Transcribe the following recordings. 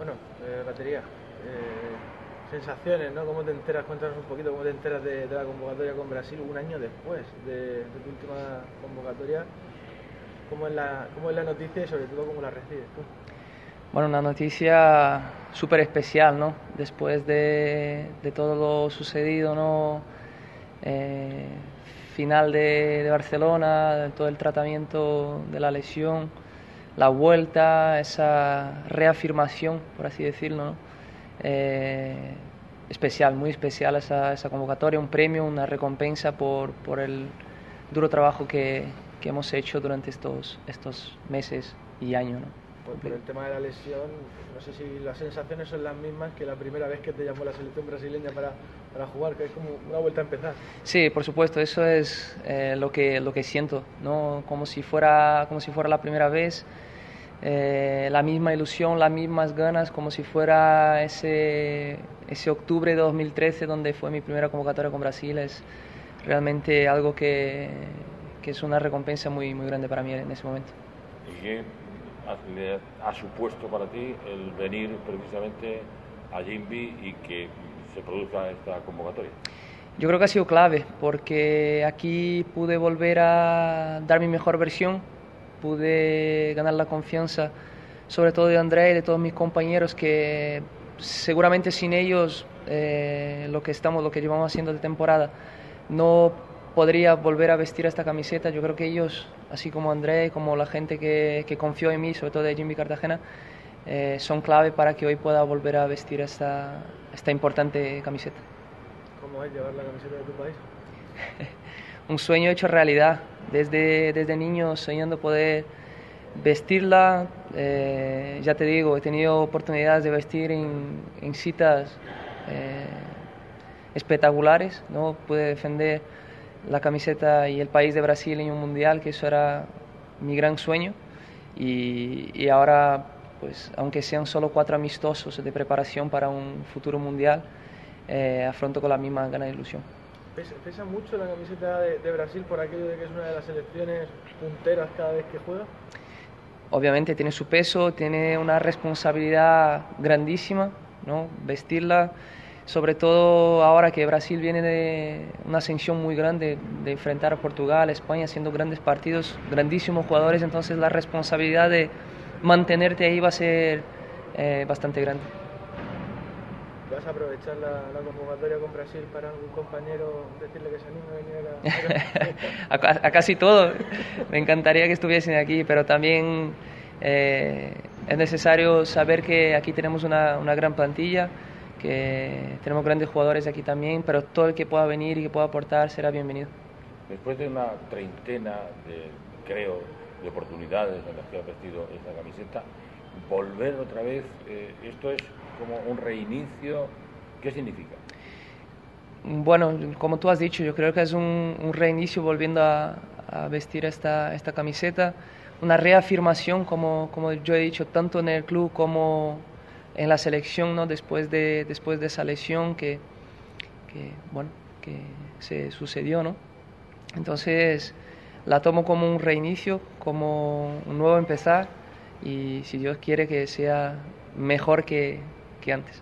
Bueno, batería. Sensaciones, ¿no? ¿Cómo te enteras? Cuéntanos un poquito cómo te enteras de la convocatoria con Brasil un año después de tu última convocatoria. Cómo es la noticia y sobre todo cómo la recibes tú? Bueno, una noticia súper especial, ¿no? Después de todo lo sucedido, ¿no? Eh, Final de Barcelona, de todo el tratamiento de la lesión, la vuelta, esa reafirmación, por así decirlo, ¿no? Especial, muy especial esa convocatoria, un premio, una recompensa por el duro trabajo que hemos hecho durante estos meses y años, ¿no? Por el tema de la lesión, no sé si las sensaciones son las mismas que la primera vez que te llamó la selección brasileña para jugar, que es como una vuelta a empezar. Sí, por supuesto, eso es lo que siento, ¿no? Como si fuera la primera vez, la misma ilusión, las mismas ganas, como si fuera ese octubre de 2013 donde fue mi primera convocatoria con Brasil. Es realmente algo que es una recompensa muy, muy grande para mí en ese momento. ¿Y qué le ha supuesto para ti el venir precisamente a Jimby y que se produzca esta convocatoria? Yo creo que ha sido clave porque aquí pude volver a dar mi mejor versión, pude ganar la confianza sobre todo de André y de todos mis compañeros que seguramente sin ellos lo que llevamos haciendo de temporada no podría volver a vestir esta camiseta. Yo creo que ellos, así como André, como la gente que confió en mí, sobre todo de Jimmy Cartagena, son clave para que hoy pueda volver a vestir esta importante camiseta. ¿Cómo es llevar la camiseta de tu país? Un sueño hecho realidad, desde niño soñando poder vestirla. Ya te digo, he tenido oportunidades de vestir en citas espectaculares, ¿no? Pude defender la camiseta y el país de Brasil en un mundial, que eso era mi gran sueño, y ahora, pues, aunque sean solo 4 amistosos de preparación para un futuro mundial, afronto con la misma gana de ilusión. ¿Pesa mucho la camiseta de Brasil por aquello de que es una de las selecciones punteras cada vez que juega? Obviamente tiene su peso, tiene una responsabilidad grandísima, ¿no? Vestirla, sobre todo ahora que Brasil viene de una ascensión muy grande, de enfrentar a Portugal, España, haciendo grandes partidos, grandísimos jugadores, entonces la responsabilidad de mantenerte ahí va a ser bastante grande. ¿Vas a aprovechar la convocatoria con Brasil para algún compañero decirle que se anime a venir a casi todo. Me encantaría que estuviesen aquí, pero también es necesario saber que aquí tenemos una gran plantilla, que tenemos grandes jugadores aquí también, pero todo el que pueda venir y que pueda aportar será bienvenido. Después de una treintena de oportunidades en las que has vestido esta camiseta, volver otra vez, esto es como un reinicio. ¿Qué significa? Bueno, como tú has dicho, yo creo que es un reinicio volviendo a vestir esta camiseta, una reafirmación, como yo he dicho, tanto en el club como en la selección, ¿no? Después de esa lesión que se sucedió, ¿no? Entonces la tomo como un reinicio, como un nuevo empezar, y si Dios quiere que sea mejor que antes.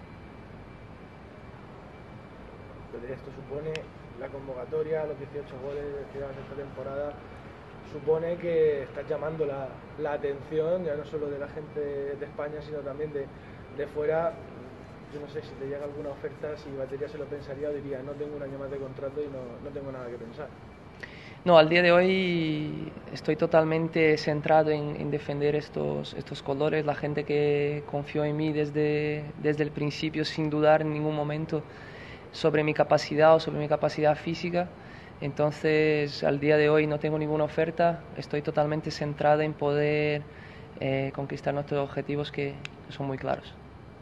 Esto supone la convocatoria, los 18 goles que llevas esta temporada, supone que estás llamando la atención, ya no solo de la gente de España, sino también de fuera. Yo no sé si te llega alguna oferta, si Batería se lo pensaría o diría, no tengo un año más de contrato y no tengo nada que pensar. No, al día de hoy estoy totalmente centrado en defender estos colores, la gente que confió en mí desde el principio sin dudar en ningún momento sobre mi capacidad o sobre mi capacidad física. Entonces, al día de hoy no tengo ninguna oferta, estoy totalmente centrado en poder conquistar nuestros objetivos que son muy claros.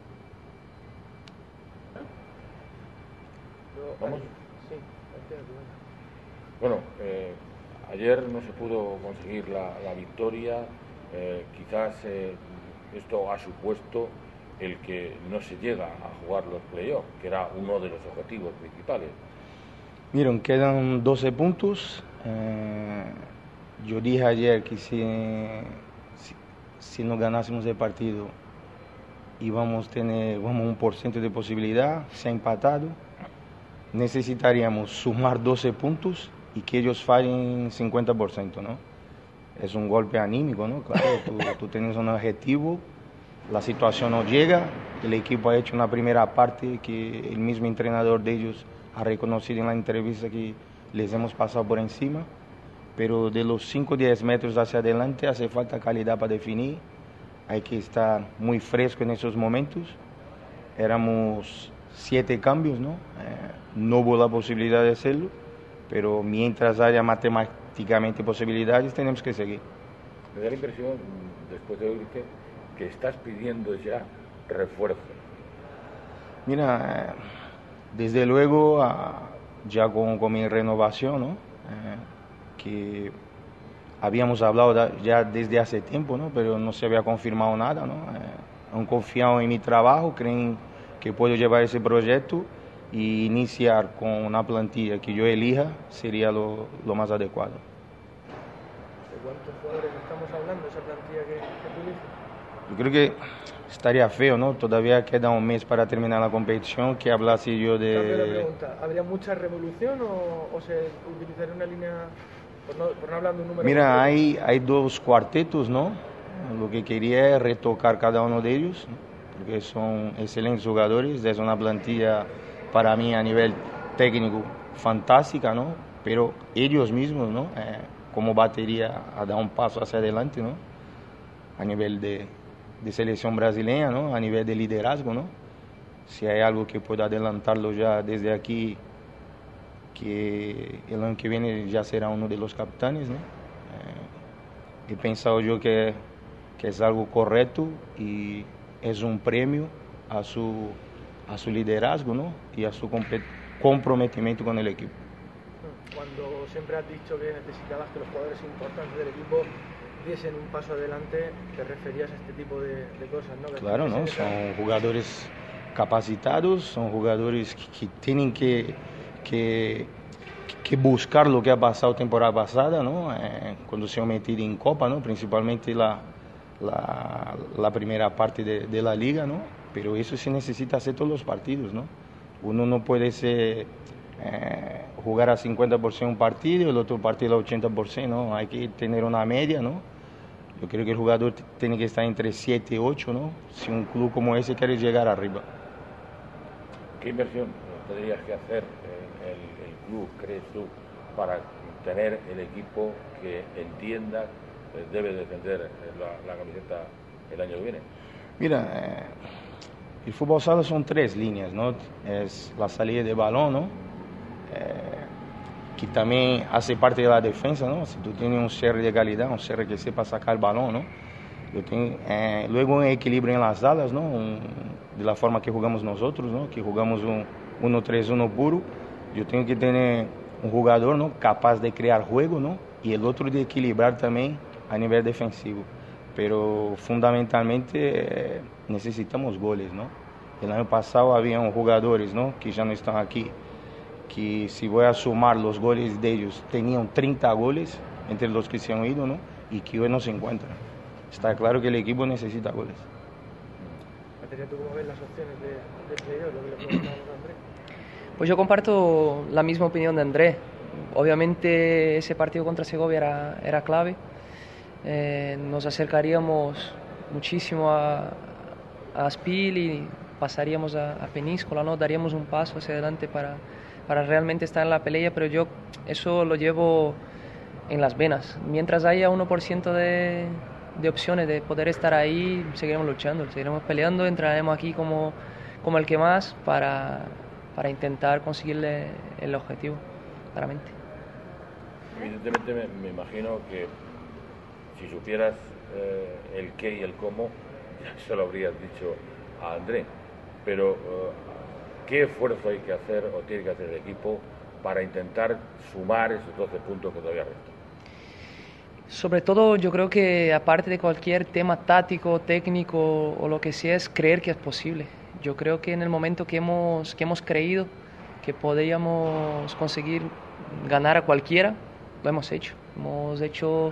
¿Vamos? Sí, bueno, ayer no se pudo conseguir la victoria, quizás esto ha supuesto el que no se llega a jugar los playoffs, que era uno de los objetivos principales. Miren, quedan 12 puntos. Yo dije ayer que si no ganásemos el partido y vamos a tener 1% de posibilidad, se ha empatado. Necesitaríamos sumar 12 puntos y que ellos fallen 50%, ¿no? Es un golpe anímico, ¿no? Claro, tú tienes un objetivo, la situación no llega, el equipo ha hecho una primera parte que el mismo entrenador de ellos ha reconocido en la entrevista que les hemos pasado por encima, pero de los 5 o 10 metros hacia adelante hace falta calidad para definir, hay que estar muy fresco en esos momentos. Éramos 7 cambios, ¿no? No hubo la posibilidad de hacerlo, pero mientras haya matemáticamente posibilidades tenemos que seguir. Me da la impresión, después de oírte, que estás pidiendo ya refuerzo. Mira, desde luego ya con mi renovación, ¿no? Que habíamos hablado ya desde hace tiempo, ¿no? Pero no se había confirmado nada, ¿no? Han confiado en mi trabajo, creen que puedo llevar ese proyecto y iniciar con una plantilla que yo elija sería lo más adecuado. ¿De cuántos jugadores estamos hablando, esa plantilla que tú dices? Yo creo que estaría feo, ¿no? Todavía queda un mes para terminar la competición, que hablase yo de... Cambio la pregunta, ¿habría mucha revolución o se utilizaría una línea, por no hablar de un número? Mira, hay 2 cuartetos, ¿no? Lo que quería es retocar cada uno de ellos, ¿no? Porque son excelentes jugadores, es una plantilla para mí a nivel técnico fantástica, ¿no? Pero ellos mismos, ¿no? Como batería a dar un paso hacia adelante, ¿no? A nivel de selección brasileña, ¿no? A nivel de liderazgo, ¿no? Si hay algo que pueda adelantarlo ya desde aquí, que el año que viene ya será uno de los capitanes, ¿no? He pensado yo que es algo correcto y es un premio a su liderazgo, ¿no? Y a su comprometimiento con el equipo. Cuando siempre has dicho que necesitabas que los jugadores importantes del equipo diesen un paso adelante, te referías a este tipo de cosas, ¿no? Claro, ¿no? Son jugadores capacitados, son jugadores que tienen que buscar lo que ha pasado temporada pasada, ¿no? Cuando se han metido en Copa, ¿no? Principalmente la primera parte de la liga, ¿no? Pero eso se necesita hacer todos los partidos, ¿no? Uno no puede jugar a 50% un partido y el otro partido al 80%, ¿no? Hay que tener una media, ¿no? Yo creo que el jugador tiene que estar entre 7 y 8, ¿no? Si un club como ese quiere llegar arriba. ¿Qué inversión tendrías que hacer el club, crees tú, para tener el equipo que entienda debe defender la camiseta el año que viene? Mira, el fútbol sala son 3 líneas, ¿no? Es la salida de balón, ¿no? Que también hace parte de la defensa, ¿no? Si tú tienes un cierre de calidad, un cierre que sepa sacar el balón, ¿no? Luego un equilibrio en las alas, ¿no? De la forma que jugamos nosotros, ¿no? Que jugamos un 1-3-1 puro. Yo tengo que tener un jugador, ¿no? Capaz de crear juego, ¿no? Y el otro de equilibrar también a nivel defensivo. Pero fundamentalmente necesitamos goles, ¿no? El año pasado había jugadores, ¿no? Que ya no están aquí, que si voy a sumar los goles de ellos, tenían 30 goles entre los que se han ido, ¿no? Y que hoy no se encuentran. Está claro que el equipo necesita goles. ¿Tú cómo ves las opciones de playoff, lo que le preguntamos a Andrés? Pues yo comparto la misma opinión de Andrés. Obviamente ese partido contra Segovia era clave. Nos acercaríamos muchísimo a Aspil y pasaríamos a Peníscola, ¿no? Daríamos un paso hacia adelante para realmente estar en la pelea, pero yo eso lo llevo en las venas. Mientras haya 1% de opciones de poder estar ahí, seguiremos luchando, seguiremos peleando, entraremos aquí como el que más para intentar conseguirle el objetivo, claramente. Evidentemente me imagino que si supieras el qué y el cómo, ya se lo habrías dicho a André, pero ¿qué esfuerzo hay que hacer o tiene que hacer el equipo para intentar sumar esos 12 puntos que todavía restan? Sobre todo yo creo que aparte de cualquier tema táctico, técnico o lo que sea, es creer que es posible. Yo creo que en el momento que hemos creído que podíamos conseguir ganar a cualquiera, lo hemos hecho. Hemos hecho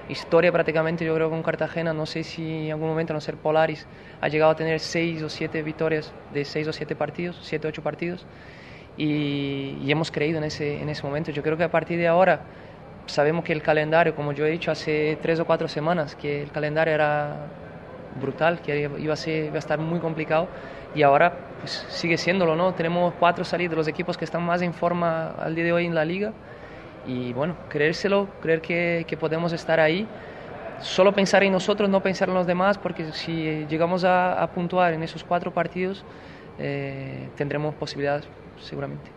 historia prácticamente, yo creo, con Cartagena. No sé si en algún momento, a no ser Polaris, ha llegado a tener 6 o 7 victorias de 6 o 7 partidos, 7 o 8 partidos, y hemos creído en ese momento. Yo creo que a partir de ahora sabemos que el calendario, como yo he dicho hace 3 o 4 semanas, que el calendario era brutal, que iba a estar muy complicado, y ahora pues sigue siéndolo, ¿no? Tenemos 4 salidas de los equipos que están más en forma al día de hoy en la liga, y bueno, creérselo, creer que podemos estar ahí, solo pensar en nosotros, no pensar en los demás, porque si llegamos a puntuar en esos 4 partidos, tendremos posibilidades seguramente.